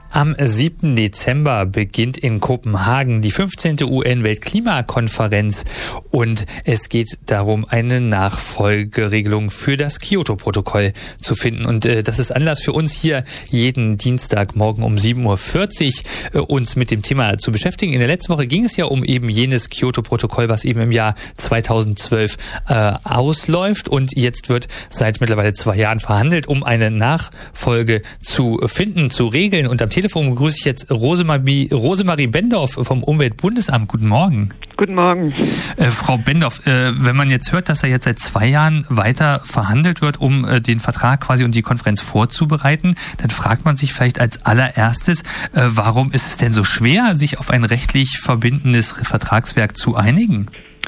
Am 7. Dezember beginnt in Kopenhagen die 15. UN-Weltklimakonferenz und es geht darum, eine Nachfolgeregelung für das Kyoto-Protokoll zu finden. Und das ist Anlass für uns hier jeden Dienstagmorgen um 7.40 Uhr uns mit dem Thema zu beschäftigen. In der letzten Woche ging es ja um eben jenes Kyoto-Protokoll, was eben im Jahr 2012 ausläuft und jetzt wird seit mittlerweile 2 Jahren verhandelt, um eine Nachfolge zu finden, zu regeln. Und am Telefon begrüße ich jetzt Rosemarie Bendorf vom Umweltbundesamt. Guten Morgen. Guten Morgen. Frau Bendorf, wenn man jetzt hört, dass da jetzt seit 2 Jahren weiter verhandelt wird, um den Vertrag quasi und die Konferenz vorzubereiten, dann fragt man sich vielleicht als allererstes, warum ist es denn so schwer, sich auf ein rechtlich verbindendes Vertragswerk zu einigen?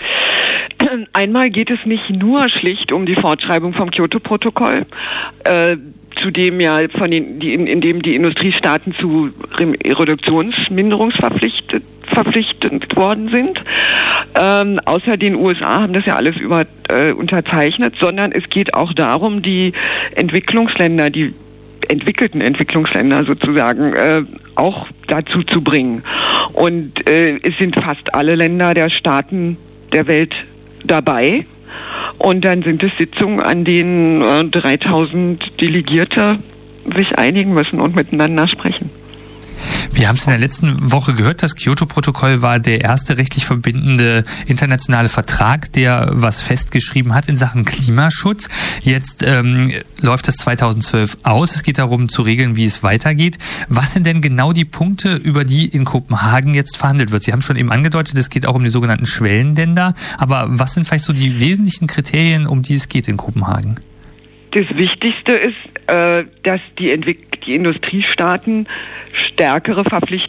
Einmal geht es nicht nur schlicht um die Fortschreibung vom Kyoto-Protokoll, zu dem ja in dem die Industriestaaten zu Reduktionsminderung verpflichtet worden sind. Außer den USA haben das ja alles unterzeichnet, sondern es geht auch darum, die Entwicklungsländer, die entwickelten Entwicklungsländer sozusagen auch dazu zu bringen. Und es sind fast alle Länder der Staaten der Welt dabei. Und dann sind es Sitzungen, an denen 3000 Delegierte sich einigen müssen und miteinander sprechen. Wir haben es in der letzten Woche gehört, das Kyoto-Protokoll war der erste rechtlich verbindende internationale Vertrag, der was festgeschrieben hat in Sachen Klimaschutz. Jetzt läuft das 2012 aus. Es geht darum zu regeln, wie es weitergeht. Was sind denn genau die Punkte, über die in Kopenhagen jetzt verhandelt wird? Sie haben schon eben angedeutet, es geht auch um die sogenannten Schwellenländer. Aber was sind vielleicht so die wesentlichen Kriterien, um die es geht in Kopenhagen? Das Wichtigste ist, dass die Industriestaaten stärkere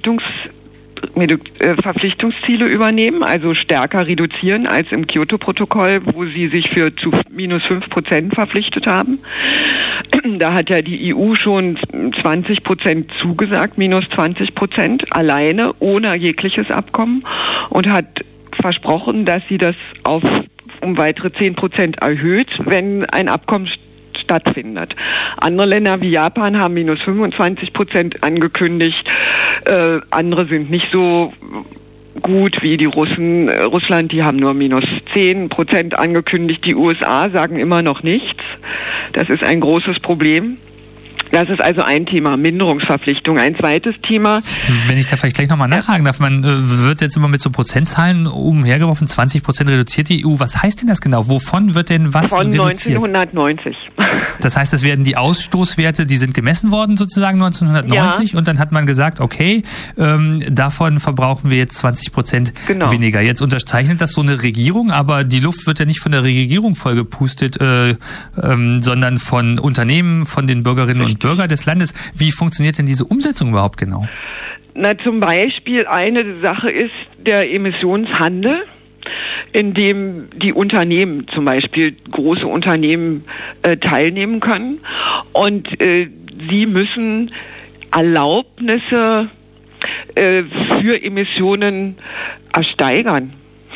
Verpflichtungsziele übernehmen, also stärker reduzieren als im Kyoto-Protokoll, wo sie sich für zu -5% verpflichtet haben. Da hat ja die EU schon 20% zugesagt, -20% alleine, ohne jegliches Abkommen und hat versprochen, dass sie das um weitere 10% erhöht, wenn ein Abkommen stattfindet. Andere Länder wie Japan haben -25% angekündigt. Andere sind nicht so gut wie die Russen. Russland, die haben nur -10% angekündigt. Die USA sagen immer noch nichts. Das ist ein großes Problem. Das ist also ein Thema, Minderungsverpflichtung. Ein zweites Thema. Wenn ich da vielleicht gleich nochmal nachhaken darf, man wird jetzt immer mit so Prozentzahlen umhergeworfen, 20% reduziert die EU. Was heißt denn das genau? Wovon wird denn was von reduziert? 1990. Das heißt, es werden die Ausstoßwerte, die sind gemessen worden sozusagen 1990 und dann hat man gesagt, okay, davon verbrauchen wir jetzt 20% weniger. Jetzt unterzeichnet das so eine Regierung, aber die Luft wird ja nicht von der Regierung vollgepustet, sondern von Unternehmen, von den Bürgerinnen und Bürger des Landes. Wie funktioniert denn diese Umsetzung überhaupt genau? Na, zum Beispiel eine Sache ist der Emissionshandel, in dem die Unternehmen, zum Beispiel große Unternehmen, teilnehmen können. Und sie müssen Erlaubnisse für Emissionen ersteigern.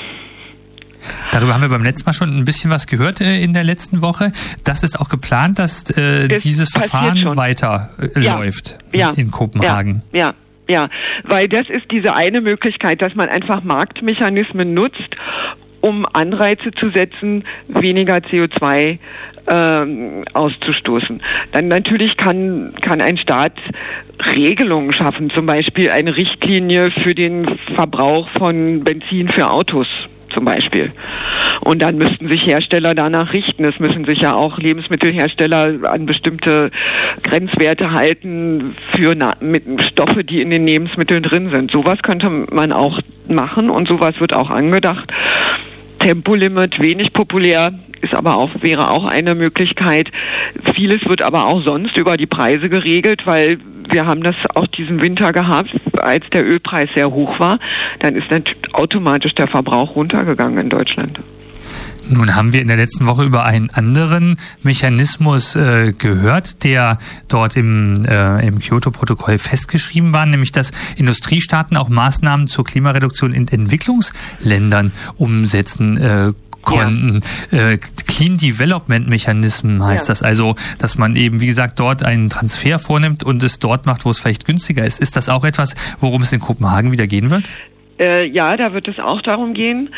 Darüber haben wir beim letzten Mal schon ein bisschen was gehört in der letzten Woche. Das ist auch geplant, dass dieses Verfahren weiter läuft in Kopenhagen. Ja, weil das ist diese eine Möglichkeit, dass man einfach Marktmechanismen nutzt, um Anreize zu setzen, weniger CO2 auszustoßen. Dann natürlich kann ein Staat Regelungen schaffen, zum Beispiel eine Richtlinie für den Verbrauch von Benzin für Autos zum Beispiel. Und dann müssten sich Hersteller danach richten. Es müssen sich ja auch Lebensmittelhersteller an bestimmte Grenzwerte halten für Stoffe, die in den Lebensmitteln drin sind. Sowas könnte man auch machen und sowas wird auch angedacht. Tempolimit, wenig populär, wäre auch eine Möglichkeit. Vieles wird aber auch sonst über die Preise geregelt, weil wir haben das auch diesen Winter gehabt, als der Ölpreis sehr hoch war. Dann ist dann automatisch der Verbrauch runtergegangen in Deutschland. Nun haben wir in der letzten Woche über einen anderen Mechanismus gehört, der dort im Kyoto-Protokoll festgeschrieben war, nämlich dass Industriestaaten auch Maßnahmen zur Klimareduktion in Entwicklungsländern umsetzen konnten. Clean Development Mechanismen heißt das. Also, dass man eben, wie gesagt, dort einen Transfer vornimmt und es dort macht, wo es vielleicht günstiger ist. Ist das auch etwas, worum es in Kopenhagen wieder gehen wird? Ja, da wird es auch darum gehen.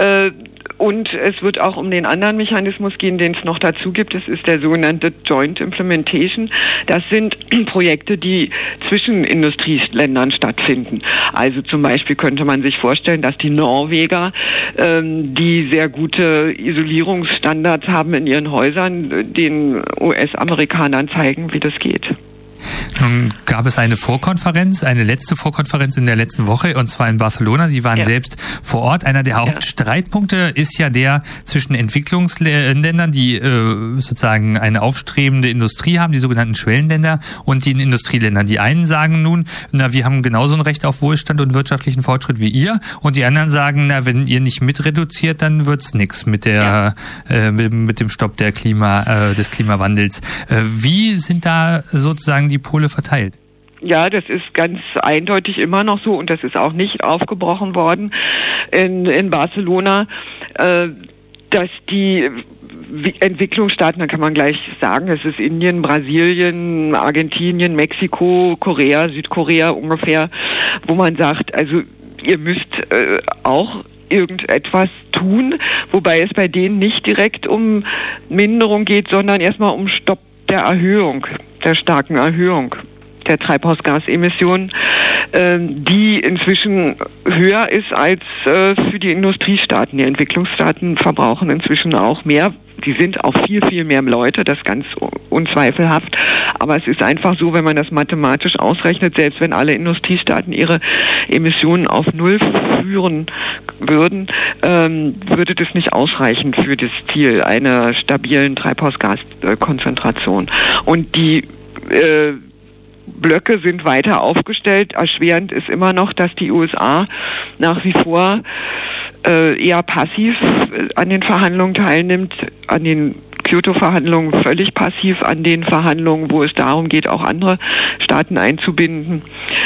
Und es wird auch um den anderen Mechanismus gehen, den es noch dazu gibt. Es ist der sogenannte Joint Implementation. Das sind Projekte, die zwischen Industrieländern stattfinden. Also zum Beispiel könnte man sich vorstellen, dass die Norweger, die sehr gute Isolierungsstandards haben in ihren Häusern, den US-Amerikanern zeigen, wie das geht. Nun gab es eine letzte Vorkonferenz in der letzten Woche, und zwar in Barcelona. Sie waren selbst vor Ort. Einer der Hauptstreitpunkte ist ja der zwischen Entwicklungsländern, die sozusagen eine aufstrebende Industrie haben, die sogenannten Schwellenländer, und den Industrieländern. Die einen sagen nun, wir haben genauso ein Recht auf Wohlstand und wirtschaftlichen Fortschritt wie ihr, und die anderen sagen, wenn ihr nicht mitreduziert, dann wird's nix mit mit dem Stopp des Klimawandels. Wie sind da sozusagen die Pole verteilt? Ja, das ist ganz eindeutig immer noch so, und das ist auch nicht aufgebrochen worden in Barcelona, dass die Entwicklungsstaaten, da kann man gleich sagen, es ist Indien, Brasilien, Argentinien, Mexiko, Korea, Südkorea ungefähr, wo man sagt, also ihr müsst auch irgendetwas tun, wobei es bei denen nicht direkt um Minderung geht, sondern erstmal um Stopp der starken Erhöhung der Treibhausgasemissionen, die inzwischen höher ist als für die Industriestaaten. Die Entwicklungsstaaten verbrauchen inzwischen auch mehr. Die sind auch viel, viel mehr Leute, das ganz unzweifelhaft. Aber es ist einfach so, wenn man das mathematisch ausrechnet, selbst wenn alle Industriestaaten ihre Emissionen auf Null führen würden, würde das nicht ausreichen für das Ziel einer stabilen Treibhausgaskonzentration. Und die Blöcke sind weiter aufgestellt. Erschwerend ist immer noch, dass die USA nach wie vor eher passiv an den Verhandlungen teilnimmt, an den Kyoto-Verhandlungen völlig passiv, an den Verhandlungen, wo es darum geht, auch andere Staaten einzubinden.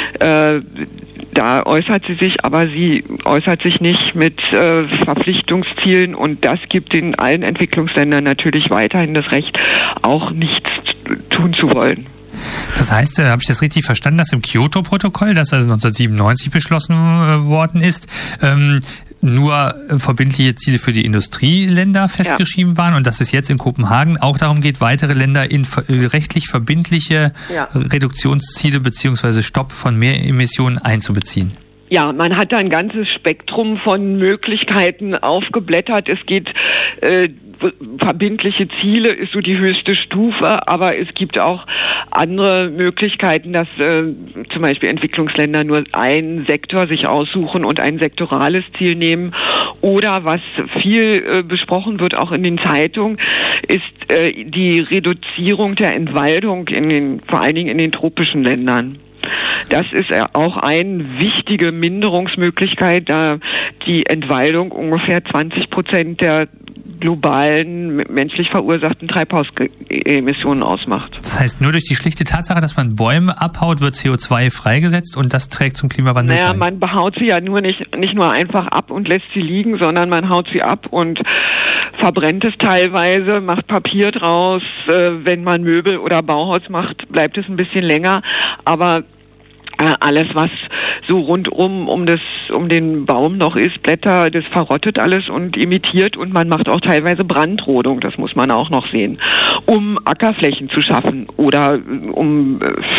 Da äußert sie sich, aber sie äußert sich nicht mit Verpflichtungszielen, und das gibt in allen Entwicklungsländern natürlich weiterhin das Recht, auch nichts tun zu wollen. Das heißt, habe ich das richtig verstanden, dass im Kyoto-Protokoll, das also 1997 beschlossen worden ist, nur verbindliche Ziele für die Industrieländer festgeschrieben waren, und dass es jetzt in Kopenhagen auch darum geht, weitere Länder in rechtlich verbindliche Reduktionsziele bzw. Stopp von Mehremissionen einzubeziehen. Ja, man hat da ein ganzes Spektrum von Möglichkeiten aufgeblättert. Es geht verbindliche Ziele ist so die höchste Stufe, aber es gibt auch andere Möglichkeiten, dass zum Beispiel Entwicklungsländer nur einen Sektor sich aussuchen und ein sektorales Ziel nehmen. Oder was viel besprochen wird, auch in den Zeitungen, ist die Reduzierung der Entwaldung vor allen Dingen in den tropischen Ländern. Das ist auch eine wichtige Minderungsmöglichkeit, da die Entwaldung ungefähr 20% der globalen, menschlich verursachten Treibhausemissionen ausmacht. Das heißt, nur durch die schlichte Tatsache, dass man Bäume abhaut, wird CO2 freigesetzt, und das trägt zum Klimawandel bei? Man behaut sie ja nicht nur einfach ab und lässt sie liegen, sondern man haut sie ab und verbrennt es teilweise, macht Papier draus. Wenn man Möbel oder Bauhaus macht, bleibt es ein bisschen länger, aber alles, was so rundum um den Baum noch ist, Blätter, das verrottet alles und emittiert, und man macht auch teilweise Brandrodung, das muss man auch noch sehen, um Ackerflächen zu schaffen oder um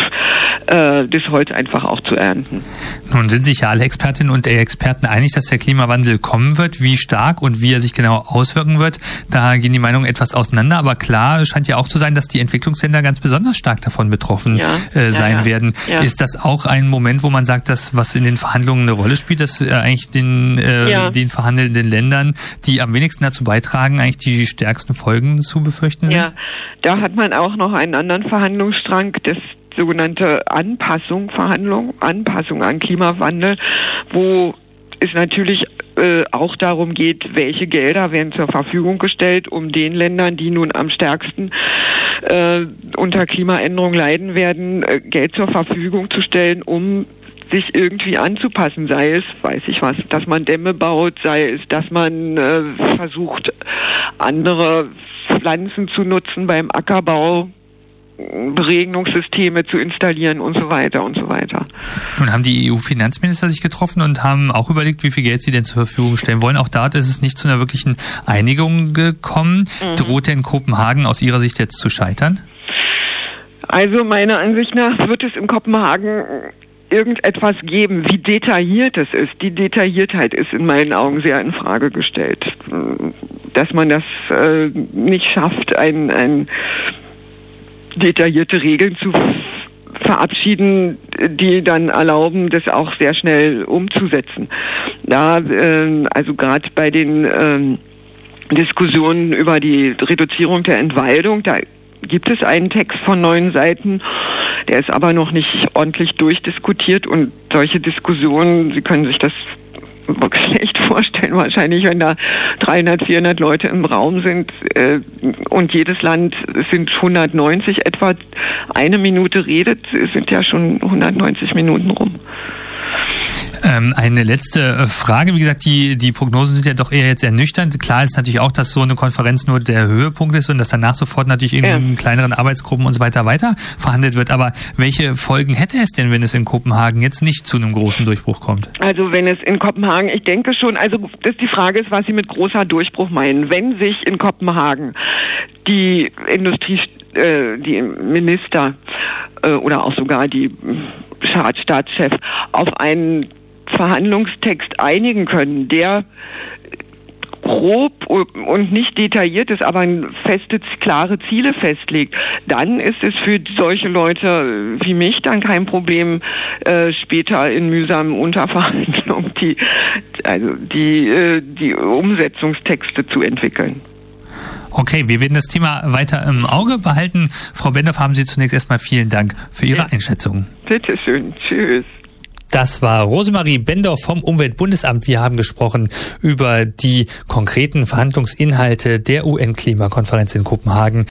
das Holz einfach auch zu ernten. Nun sind sich ja alle Expertinnen und Experten einig, dass der Klimawandel kommen wird. Wie stark und wie er sich genau auswirken wird, da gehen die Meinungen etwas auseinander. Aber klar scheint ja auch zu sein, dass die Entwicklungsländer ganz besonders stark davon betroffen sein werden. Ja. Ist das auch ein Moment, wo man sagt, dass was in den Verhandlungen eine Rolle spielt, dass eigentlich den verhandelnden Ländern, die am wenigsten dazu beitragen, eigentlich die stärksten Folgen zu befürchten sind? Ja, da hat man auch noch einen anderen Verhandlungsstrang, das sogenannte Anpassung an Klimawandel, wo es natürlich auch darum geht, welche Gelder werden zur Verfügung gestellt, um den Ländern, die nun am stärksten unter Klimaänderung leiden werden, Geld zur Verfügung zu stellen, um sich irgendwie anzupassen, sei es, weiß ich was, dass man Dämme baut, sei es, dass man versucht, andere Pflanzen zu nutzen beim Ackerbau, Beregnungssysteme zu installieren und so weiter und so weiter. Nun haben die EU-Finanzminister sich getroffen und haben auch überlegt, wie viel Geld sie denn zur Verfügung stellen wollen. Auch da ist es nicht zu einer wirklichen Einigung gekommen. Droht denn Kopenhagen aus Ihrer Sicht jetzt zu scheitern? Also meiner Ansicht nach wird es in Kopenhagen irgendetwas geben. Wie detailliert es ist, die Detailliertheit ist in meinen Augen sehr in Frage gestellt. Dass man das nicht schafft, ein detaillierte Regeln zu verabschieden, die dann erlauben, das auch sehr schnell umzusetzen. Da, also gerade bei den Diskussionen über die Reduzierung der Entwaldung, da gibt es einen Text von 9 Seiten, der ist aber noch nicht ordentlich durchdiskutiert und solche Diskussionen, Sie können sich das schlecht vorstellen, wahrscheinlich, wenn da 300, 400 Leute im Raum sind und jedes Land, es sind 190 etwa, 1 Minute redet, sind ja schon 190 Minuten rum. Eine letzte Frage. Wie gesagt, die Prognosen sind ja doch eher jetzt ernüchternd. Klar ist natürlich auch, dass so eine Konferenz nur der Höhepunkt ist und dass danach sofort natürlich in kleineren Arbeitsgruppen und so weiter verhandelt wird. Aber welche Folgen hätte es denn, wenn es in Kopenhagen jetzt nicht zu einem großen Durchbruch kommt? Also wenn es in Kopenhagen, ich denke schon, also dass die Frage ist, was Sie mit großer Durchbruch meinen. Wenn sich in Kopenhagen die die Minister oder auch sogar die Staatschefs auf einen Verhandlungstext einigen können, der grob und nicht detailliert ist, aber feste, klare Ziele festlegt, dann ist es für solche Leute wie mich dann kein Problem, später in mühsamen Unterverhandlungen die Umsetzungstexte zu entwickeln. Okay, wir werden das Thema weiter im Auge behalten. Frau Bendorf, haben Sie zunächst erstmal vielen Dank für Ihre Einschätzung. Bitte schön. Tschüss. Das war Rosemarie Bendorf vom Umweltbundesamt. Wir haben gesprochen über die konkreten Verhandlungsinhalte der UN-Klimakonferenz in Kopenhagen.